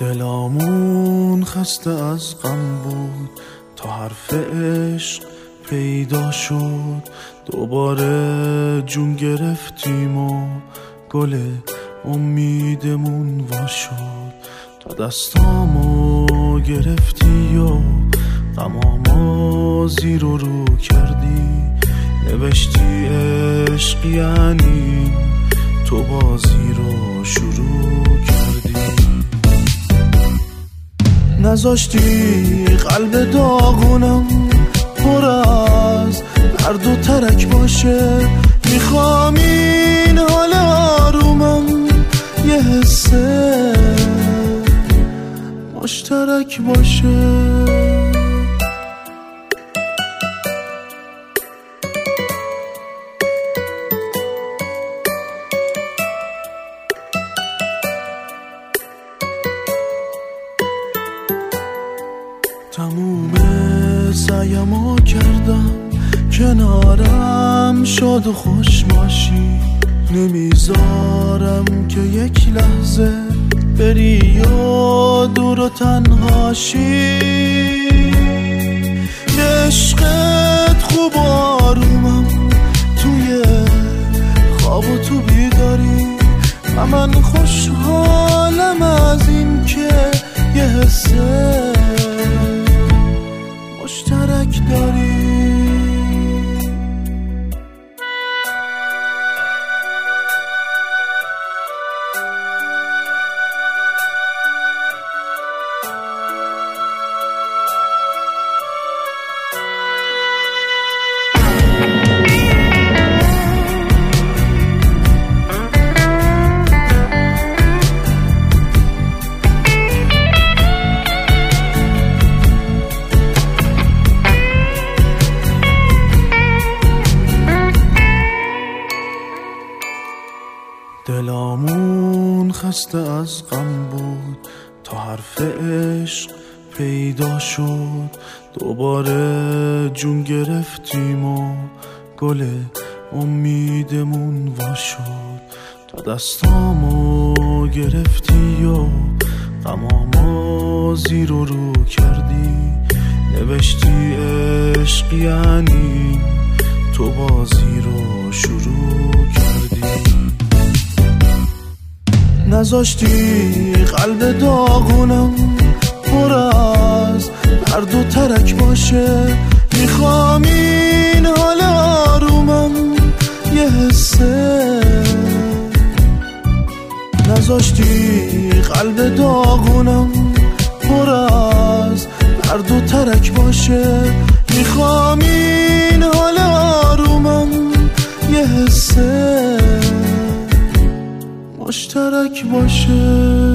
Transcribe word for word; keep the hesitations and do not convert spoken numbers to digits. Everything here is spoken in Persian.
دلامون خسته از غم بود تا حرف عشق پیدا شد، دوباره جون گرفتیم و گل امیدمون وا شد. تا دستامو گرفتی و غمامو زیر و رو کردی، نوشتی عشق یعنی تو بازی رو شروع کردی. نذاشتی قلب داغونم پر از درد و ترک باشه، میخوام این حال آرومم یه حسه مشترک باشه. تموم سعیمو کردم کنارم شاد و خوش باشی، نمیذارم که یک لحظه بری و دور و تنهاشی. عشقت خوب و آرومم توی خواب و تو بیداری، و من خوشحالم از این که یه حسه مشترک داری. دلامون خسته از غم بود تا حرف عشق پیدا شد، دوباره جون گرفتیم و گل امیدمون وا شد. تا دستامو گرفتی و غمامو زیر و رو کردی، نوشتی عشق یعنی تو بازی رو شروع کردی. نذاشتی قلب داغونم پر از درد و ترک باشه، میخوام این حال آرومم یه حسه. نذاشتی قلب داغونم پر از درد و ترک باشه، میخوام این حال آرومم یه حسه مشترک باشه.